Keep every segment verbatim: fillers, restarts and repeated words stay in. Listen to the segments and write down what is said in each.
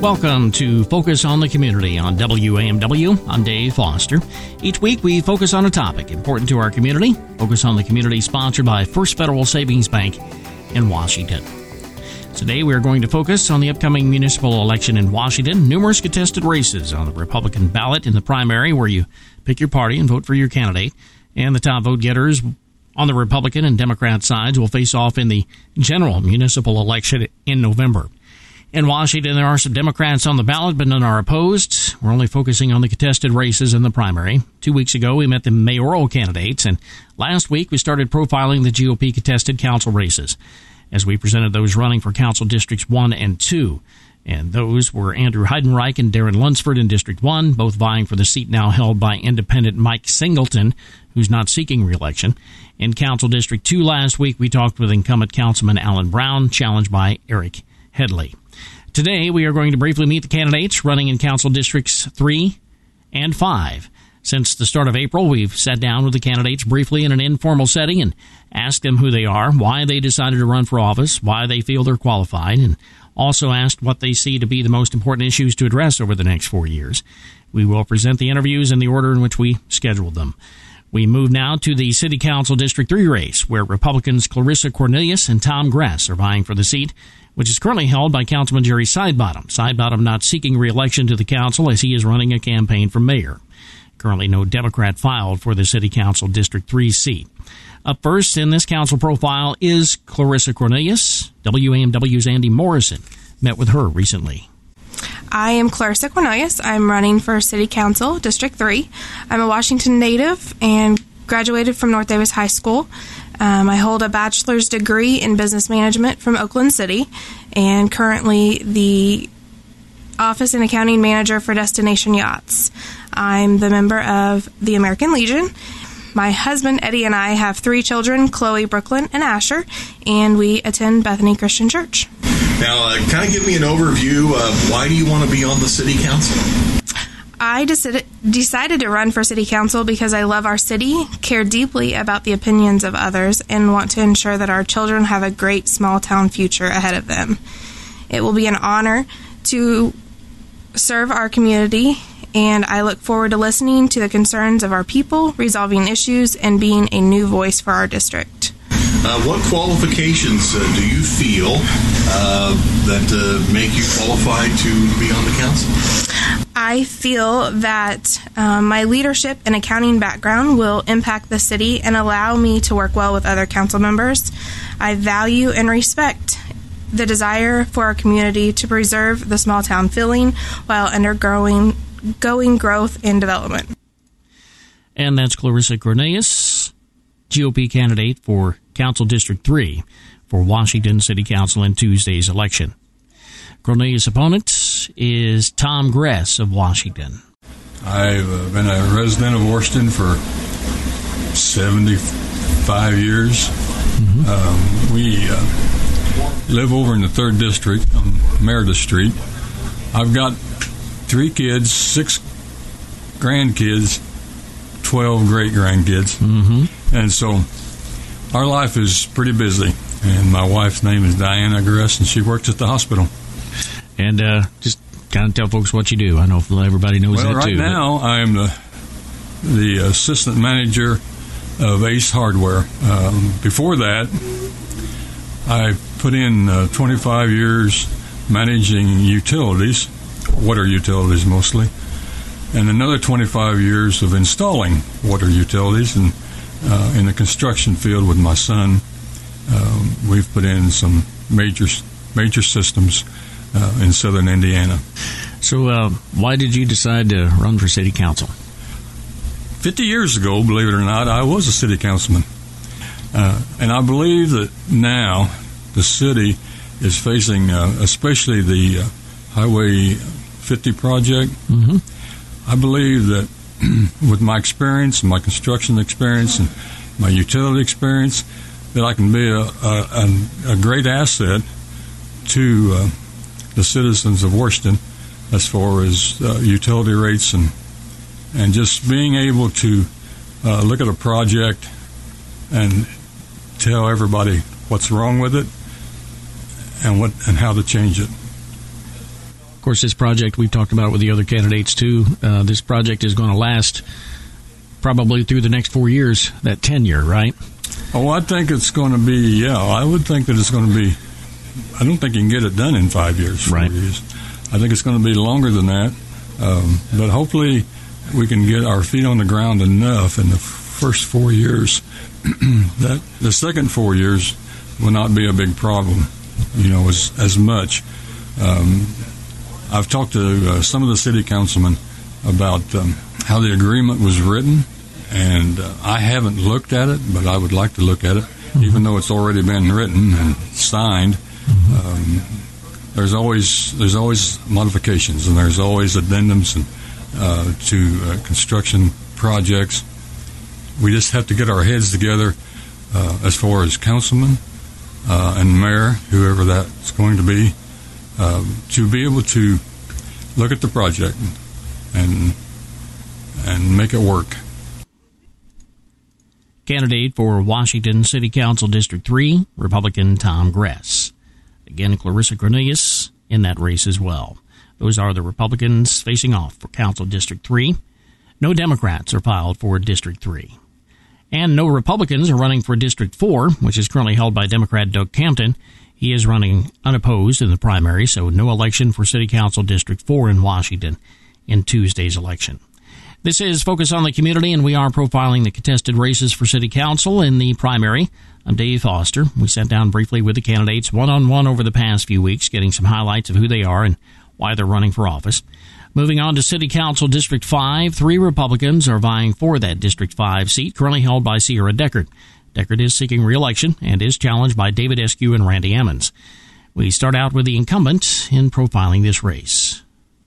Welcome to Focus on the Community on W A M W. I'm Dave Foster. Each week we focus on a topic important to our community. Focus on the Community, sponsored by First Federal Savings Bank in Washington. Today we are going to focus on the upcoming municipal election in Washington. Numerous contested races on the Republican ballot in the primary, where you pick your party and vote for your candidate. And the top vote getters on the Republican and Democrat sides will face off in the general municipal election in November. In Washington, there are some Democrats on the ballot, but none are opposed. We're only focusing on the contested races in the primary. Two weeks ago, we met the mayoral candidates, and last week we started profiling the G O P contested council races as we presented those running for council districts one and two. And those were Andrew Heidenreich and Darren Lunsford in District one, both vying for the seat now held by independent Mike Singleton, who's not seeking re-election. In Council District two last week, we talked with incumbent Councilman Alan Brown, challenged by Eric Headley. Today, we are going to briefly meet the candidates running in Council Districts three and five. Since the start of April, we've sat down with the candidates briefly in an informal setting and asked them who they are, why they decided to run for office, why they feel they're qualified, and also asked what they see to be the most important issues to address over the next four years. We will present the interviews in the order in which we scheduled them. We move now to the City Council District three race, where Republicans Clarissa Cornelius and Tom Gress are vying for the seat, which is currently held by Councilman Jerry Sidebottom. Sidebottom not seeking re-election to the council as he is running a campaign for mayor. Currently, no Democrat filed for the City Council District three seat. Up first in this council profile is Clarissa Cornelius. W A M W's Andy Morrison met with her recently. I am Clarissa Cornelius. I'm running for City Council District three. I'm a Washington native and graduated from North Davis High School. Um, I hold a bachelor's degree in business management from Oakland City and currently the office and accounting manager for Destination Yachts. I'm the member of the American Legion. My husband, Eddie, and I have three children, Chloe, Brooklyn, and Asher, and we attend Bethany Christian Church. Now, uh, kind of give me an overview of why do you want to be on the city council? I decided, decided to run for city council because I love our city, care deeply about the opinions of others, and want to ensure that our children have a great small-town future ahead of them. It will be an honor to serve our community, and I look forward to listening to the concerns of our people, resolving issues, and being a new voice for our district. Uh, what qualifications uh, do you feel uh, that uh, make you qualified to be on the council? I feel that um, my leadership and accounting background will impact the city and allow me to work well with other council members. I value and respect the desire for our community to preserve the small town feeling while undergoing going growth and development. And that's Clarissa Cornelius, G O P candidate for Council District three for Washington City Council in Tuesday's election. Cornelius' opponent is Tom Gress of Washington. I've uh, been a resident of Washington for seventy-five years. Mm-hmm. Um, we uh, live over in the third District on Meredith Street. I've got three kids, six grandkids, twelve great-grandkids. Mm-hmm. And so our life is pretty busy. And my wife's name is Diana Gress, and she works at the hospital. And uh, just kind of tell folks what you do. I know everybody knows well, that right too. Well, right now I am the, the assistant manager of Ace Hardware. Um, before that, I put in uh, twenty-five years managing utilities, water utilities mostly, and another twenty-five years of installing water utilities. And uh, in the construction field with my son, um, we've put in some major major systems uh, in southern Indiana. So uh, why did you decide to run for city council? Fifty years ago, believe it or not, I was a city councilman. Uh, and I believe that now the city is facing, uh, especially the uh, Highway fifty project. Mm-hmm. I believe that with my experience, my construction experience, and my utility experience, that I can be a, a, a great asset to uh, the citizens of Washington as far as uh, utility rates and and just being able to uh, look at a project and tell everybody what's wrong with it and what and how to change it. Of course, this project, we've talked about it with the other candidates too. Uh, this project is going to last probably through the next four years, that tenure, right? Oh, I think it's going to be, yeah, I would think that it's going to be, I don't think you can get it done in five years, four right. years. I think it's going to be longer than that. Um, but hopefully we can get our feet on the ground enough in the first four years that the second four years will not be a big problem, you know, as, as much. Um, I've talked to uh, some of the city councilmen about um, how the agreement was written, and uh, I haven't looked at it, but I would like to look at it, mm-hmm. even though it's already been written and signed. Mm-hmm. Um, there's always there's always modifications, and there's always addendums and, uh, to uh, construction projects. We just have to get our heads together uh, as far as councilmen uh, and mayor, whoever that's going to be, uh, to be able to look at the project and and make it work. Candidate for Washington City Council District three, Republican Tom Gress. Again, Clarissa Cornelius in that race as well. Those are the Republicans facing off for Council District three. No Democrats are filed for District three. And no Republicans are running for District four, which is currently held by Democrat Doug Campton. He is running unopposed in the primary, so no election for City Council District four in Washington in Tuesday's election. This is Focus on the Community, and we are profiling the contested races for City Council in the primary. I'm Dave Foster. We sat down briefly with the candidates one-on-one over the past few weeks, getting some highlights of who they are and why they're running for office. Moving on to City Council District five, three Republicans are vying for that District five seat, currently held by Sierra Deckard. Deckard is seeking re-election and is challenged by David Eskew and Randy Emmons. We start out with the incumbent in profiling this race.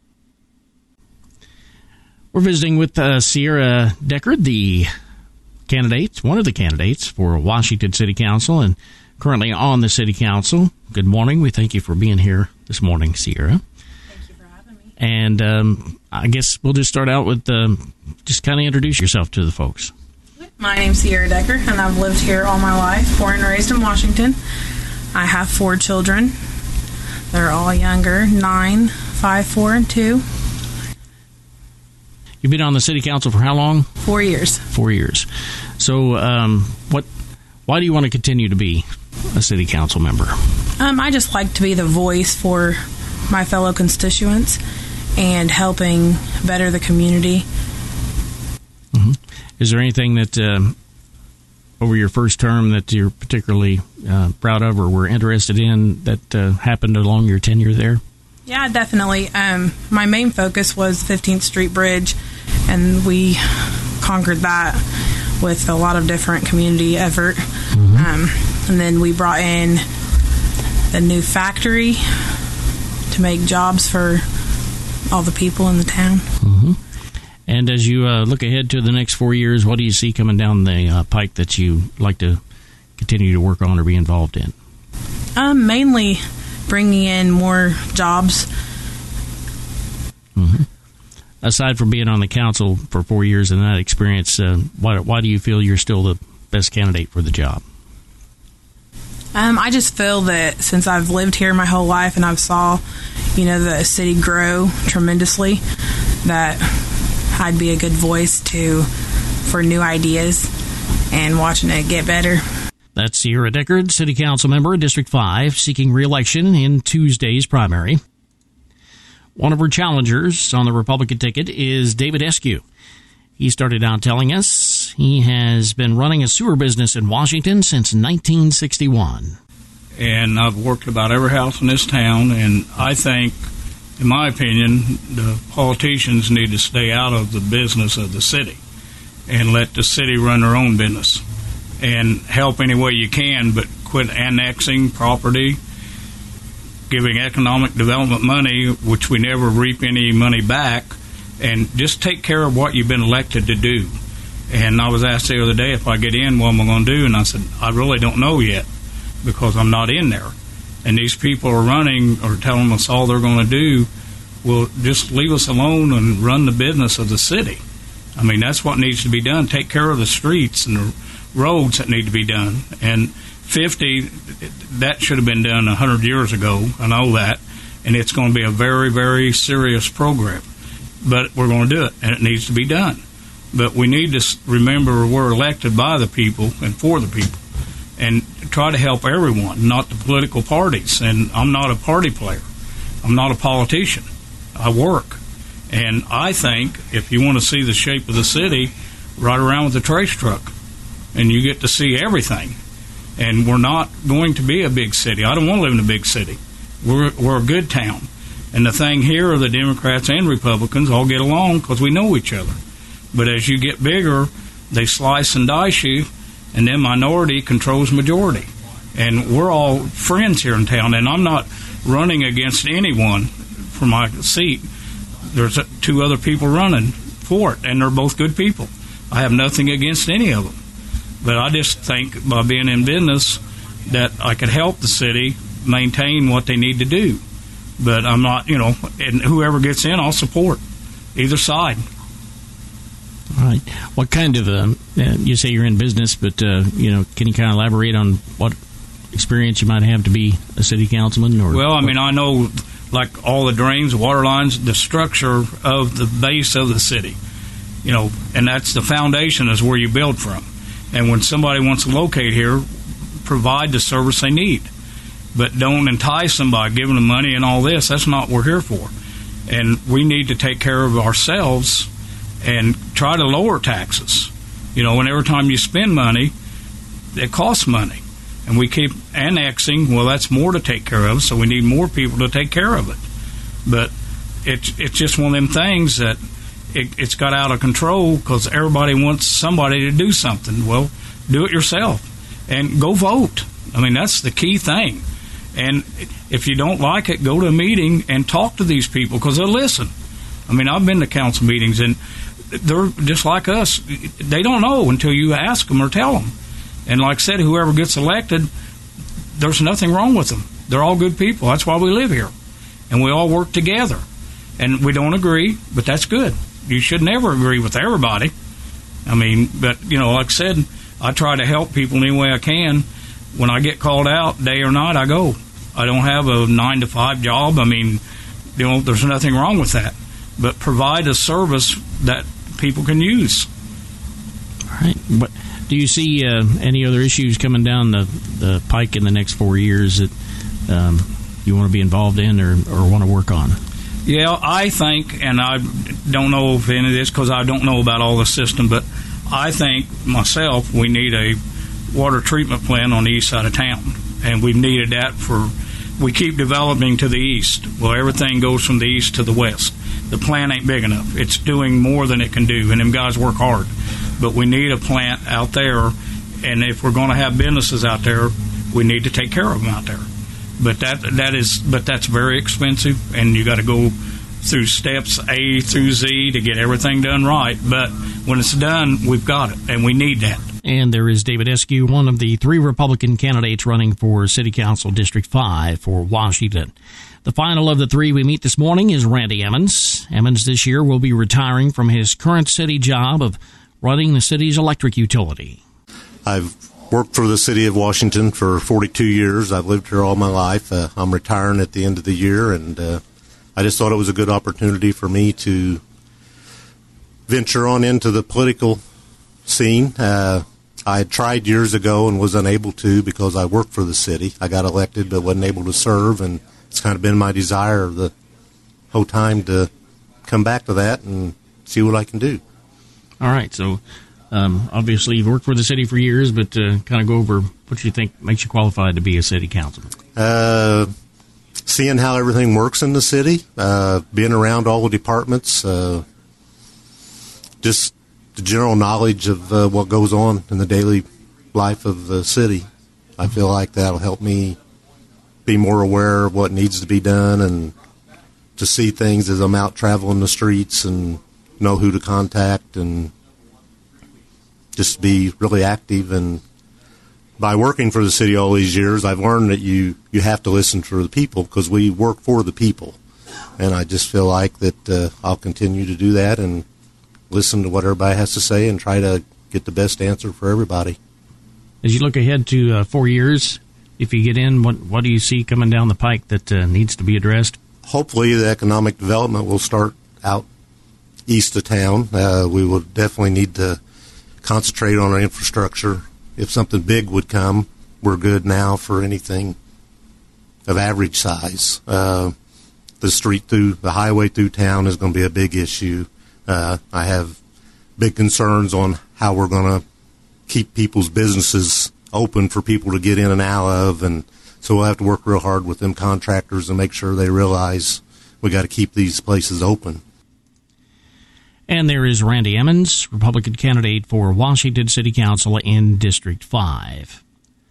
We're visiting with uh, Sierra Deckard, the candidate, one of the candidates for Washington City Council and currently on the City Council. Good morning. We thank you for being here this morning, Sierra. Thank you for having me. And um, I guess we'll just start out with um, just kind of introduce yourself to the folks. My name's Sierra Deckard, and I've lived here all my life, born and raised in Washington. I have four children. They're all younger, nine, five, four, and two. You've been on the City Council for how long? Four years. Four years. So um, what? Why do you want to continue to be a City Council member? Um, I just like to be the voice for my fellow constituents and helping better the community. Mm-hmm. Is there anything that um, over your first term that you're particularly uh, proud of or were interested in that uh, happened along your tenure there? Yeah, definitely. Um, my main focus was fifteenth Street Bridge, and we conquered that with a lot of different community effort. Mm-hmm. Um, and then we brought in the new factory to make jobs for all the people in the town. Mm-hmm. And as you uh, look ahead to the next four years, what do you see coming down the uh, pike that you like to continue to work on or be involved in? Um, mainly bringing in more jobs. Mm-hmm. Aside from being on the council for four years and that experience, uh, why, why do you feel you're still the best candidate for the job? Um, I just feel that since I've lived here my whole life and I've saw, you know, the city grow tremendously, that I'd be a good voice to for new ideas and watching it get better. That's Sierra Deckard, City Council member, District five, seeking re-election in Tuesday's primary. One of her challengers on the Republican ticket is David Eskew. He started out telling us he has been running a sewer business in Washington since nineteen sixty-one. And I've worked about every house in this town, and I think, in my opinion, the politicians need to stay out of the business of the city and let the city run their own business and help any way you can, but quit annexing property, giving economic development money, which we never reap any money back, and just take care of what you've been elected to do. And I was asked the other day if I get in, what am I going to do? And I said, I really don't know yet because I'm not in there. And these people are running or telling us all they're going to do. Well, just leave us alone and run the business of the city. I mean, that's what needs to be done. Take care of the streets and the roads that need to be done. And fifty, that should have been done one hundred years ago. I know that. and it's going to be a very, very serious program. But we're going to do it, and it needs to be done. But we need to remember we're elected by the people and for the people, and try to help everyone, not the political parties. And I'm not a party player. I'm not a politician. I work. And I think if you want to see the shape of the city, ride around with a trace truck, and you get to see everything. And we're not going to be a big city. I don't want to live in a big city. We're, we're a good town. And the thing here are the Democrats and Republicans all get along because we know each other. But as you get bigger, they slice and dice you, and then minority controls majority. And we're all friends here in town, and I'm not running against anyone for my seat. There's two other people running for it, and they're both good people. I have nothing against any of them. But I just think by being in business that I could help the city maintain what they need to do. But I'm not, you know, and whoever gets in, I'll support either side. All right. What kind of, uh, you say you're in business, but, uh, you know, can you kind of elaborate on what experience you might have to be a city councilman? Or Well, I what? mean, I know, like, all the drains, water lines, the structure of the base of the city, you know, and that's the foundation is where you build from. And when somebody wants to locate here, provide the service they need. But don't entice them by giving them money and all this. That's not what we're here for. And we need to take care of ourselves and try to lower taxes. You know, and every time you spend money, it costs money. And we keep annexing. Well, that's more to take care of, so we need more people to take care of it. But it's, it's just one of them things that it, it's got out of control because everybody wants somebody to do something. Well, do it yourself and go vote. I mean, that's the key thing. And if you don't like it, go to a meeting and talk to these people because they'll listen. I mean, I've been to council meetings, and they're just like us. They don't know until you ask them or tell them. And like I said, whoever gets elected, there's nothing wrong with them. They're all good people. That's why we live here. And we all work together. And we don't agree, but that's good. You should never agree with everybody. I mean, but, you know, like I said, I try to help people any way I can. When I get called out, day or night, I go. I don't have a nine to five job. I mean, you know, there's nothing wrong with that. But provide a service that people can use. All right. But do you see uh, any other issues coming down the, the pike in the next four years that um, you want to be involved in or, or want to work on? Yeah, I think, and I don't know if any of this because I don't know about all the system, but I think myself we need a water treatment plant on the east side of town. And we've needed that for, we keep developing to the east. Well, everything goes from the east to the west. The plant ain't big enough. It's doing more than it can do, and them guys work hard. But we need a plant out there, and if we're going to have businesses out there, we need to take care of them out there. But that that is, but that's very expensive, and you got to go through steps A through Z to get everything done right. But when it's done, we've got it, and we need that. And there is David Eskew, one of the three Republican candidates running for City Council District five for Washington. The final of the three we meet this morning is Randy Emmons. Emmons this year will be retiring from his current city job of running the city's electric utility. I've worked for the city of Washington for forty-two years. I've lived here all my life. Uh, I'm retiring at the end of the year, and uh, I just thought it was a good opportunity for me to venture on into the political scene. Uh, I had tried years ago and was unable to because I worked for the city. I got elected but wasn't able to serve, and it's kind of been my desire the whole time to come back to that and see what I can do. All right, so um, obviously you've worked for the city for years, but uh, kind of go over what you think makes you qualified to be a city councilman. Uh, seeing how everything works in the city, uh, being around all the departments, uh, just the general knowledge of uh, what goes on in the daily life of the city. I feel like that'll help me be more aware of what needs to be done and to see things as I'm out traveling the streets and know who to contact and just be really active. And by working for the city all these years, I've learned that you, you have to listen to the people because we work for the people. And I just feel like that uh, I'll continue to do that and listen to what everybody has to say and try to get the best answer for everybody. As you look ahead to uh, four years, if you get in, what what do you see coming down the pike that uh, needs to be addressed? hopefully the economic development will start out east of town. Uh, we will definitely need to concentrate on our infrastructure. If something big would come, we're good now for anything of average size. Uh, the street through, the highway through town is going to be a big issue. Uh, I have big concerns on how we're going to keep people's businesses open for people to get in and out of, and so we'll have to work real hard with them contractors and make sure they realize we got to keep these places open. And there is Randy Emmons, Republican candidate for Washington City Council in District five.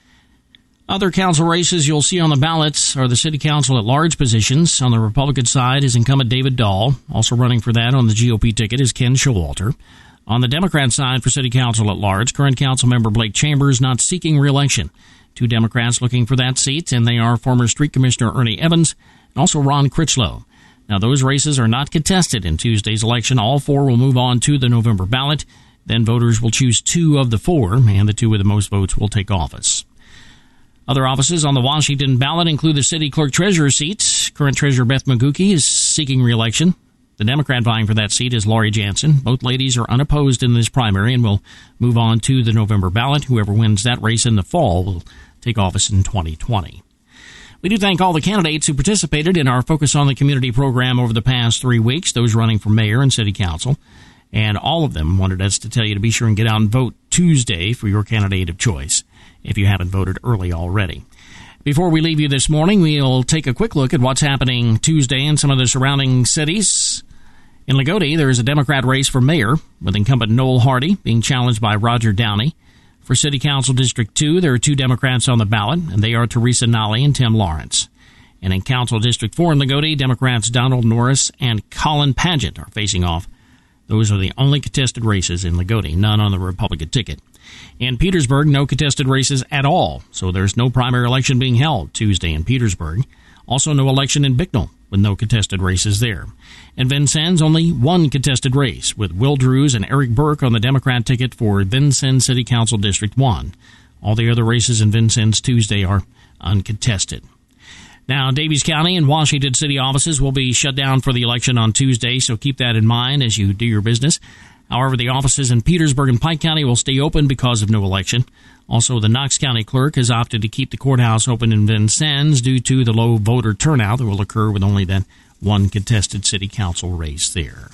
Other council races you'll see on the ballots are the City Council at large positions. On the Republican side is incumbent David Dahl. Also running for that on the G O P ticket is Ken Showalter. On the Democrat side for City Council at large, current council member Blake Chambers not seeking re-election. Two Democrats looking for that seat, and they are former Street Commissioner Ernie Evans and also Ron Critchlow. Now, those races are not contested in Tuesday's election. All four will move on to the November ballot. Then voters will choose two of the four, and the two with the most votes will take office. Other offices on the Washington ballot include the city clerk-treasurer seat. Current treasurer Beth Magucki is seeking re-election. The Democrat vying for that seat is Laurie Jansen. Both ladies are unopposed in this primary and will move on to the November ballot. Whoever wins that race in the fall will take office in twenty twenty. We do thank all the candidates who participated in our Focus on the Community program over the past three weeks, those running for mayor and city council. And all of them wanted us to tell you to be sure and get out and vote Tuesday for your candidate of choice, if you haven't voted early already. Before we leave you this morning, we'll take a quick look at what's happening Tuesday in some of the surrounding cities. In Lagodi, there is a Democrat race for mayor, with incumbent Noel Hardy being challenged by Roger Downey. For City Council District two, there are two Democrats on the ballot, and they are Teresa Nally and Tim Lawrence. And in Council District four in Lagodi, Democrats Donald Norris and Colin Paget are facing off. Those are the only contested races in Lagodi, none on the Republican ticket. In Petersburg, no contested races at all, so there's no primary election being held Tuesday in Petersburg. Also no election in Bicknell, with no contested races there. In Vincennes, only one contested race, with Will Drews and Eric Burke on the Democrat ticket for Vincennes City Council District one. All the other races in Vincennes Tuesday are uncontested. Now, Davies County and Washington City offices will be shut down for the election on Tuesday, so keep that in mind as you do your business. However, the offices in Petersburg and Pike County will stay open because of no election. Also, the Knox County clerk has opted to keep the courthouse open in Vincennes due to the low voter turnout that will occur with only that one contested city council race there.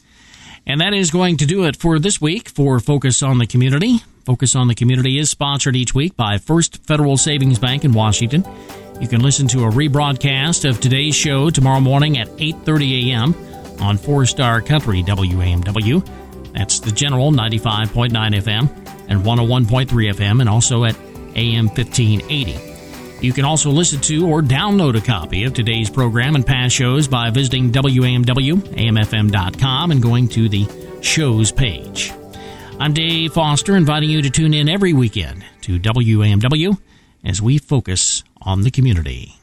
And that is going to do it for this week for Focus on the Community. Focus on the Community is sponsored each week by First Federal Savings Bank in Washington. You can listen to a rebroadcast of today's show tomorrow morning at eight thirty a.m. on Four Star Country W A M W. That's the General ninety-five point nine F M and one oh one point three F M, and also at A M fifteen eighty. You can also listen to or download a copy of today's program and past shows by visiting W A M W A M F M dot com and going to the shows page. I'm Dave Foster, inviting you to tune in every weekend to W A M W as we focus on the community.